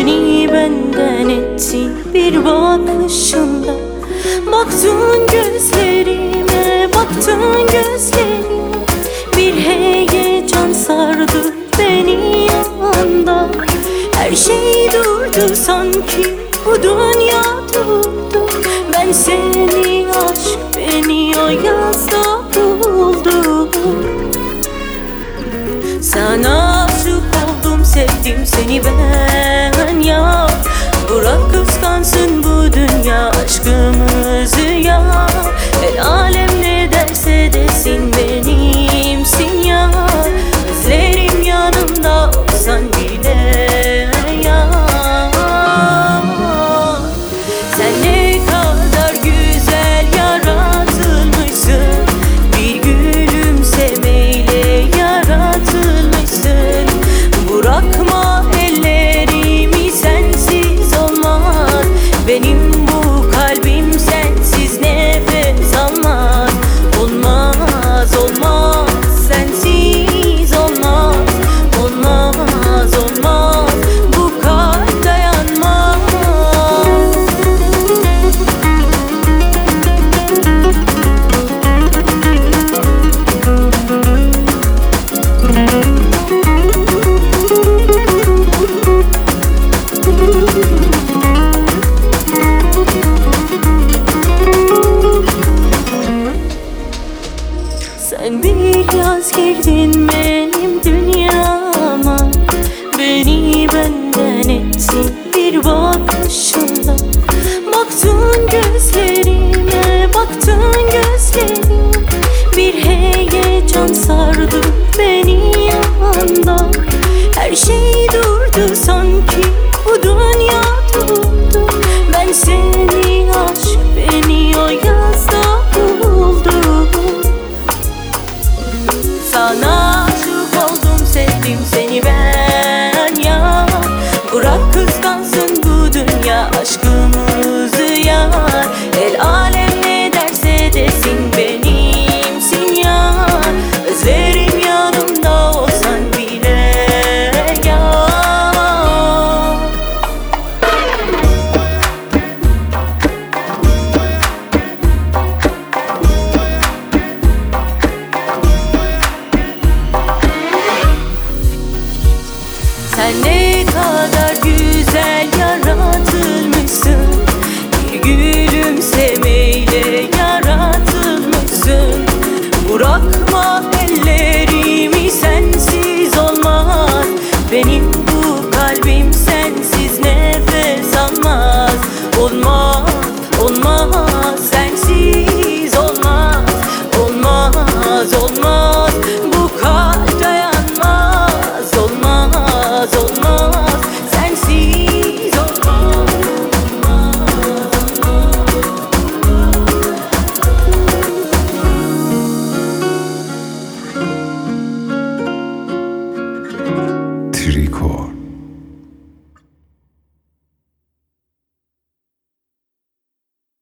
Beni benden ettin bir bakışında. Baktın gözlerime, baktın gözlerime. Bir heyecan sardı beni anda. Her şey durdu sanki, bu dünya durdu. Ben seni, aşk beni o yazda buldum. Sana aşık oldum, sevdim seni ben ya. Bırak kıskansın bu dünya aşkımızı ya. El alem ne derse desin benimsin ya. Gözlerim yanımda olsan bile ya. Sen ne kadar güzel yaratılmışsın, bir gülümsemeyle yaratılmışsın. Bırakma ellerimi, sensiz olmaz. Benim bu kalbim sensiz nefes almaz. Olmaz, olmaz, sensiz olmaz. Olmaz, olmaz, bu kalp dayanmaz. Sen bir yaz girdin benim dünyama. Beni benden ettin bir bakışında. Baktın gözlerime, baktın gözlerime. Bir heyecan sardı beni anda. Her şey durdu sanki, bu dünya durdu. Ben seni, aşk beni o yazda buldum. Sana aşık oldum, sevdim seni ben ya. Bırak kıskansın bu dünya aşkımızı ya. El alem ne derse desin benimsin ya. Özlerim yanımda olsan bile ya. Sen ne kadar güzel yaratılmışsın, bir gülümsemeyle yaratılmışsın. Bırakma ellerimi, sensiz olmaz. Benim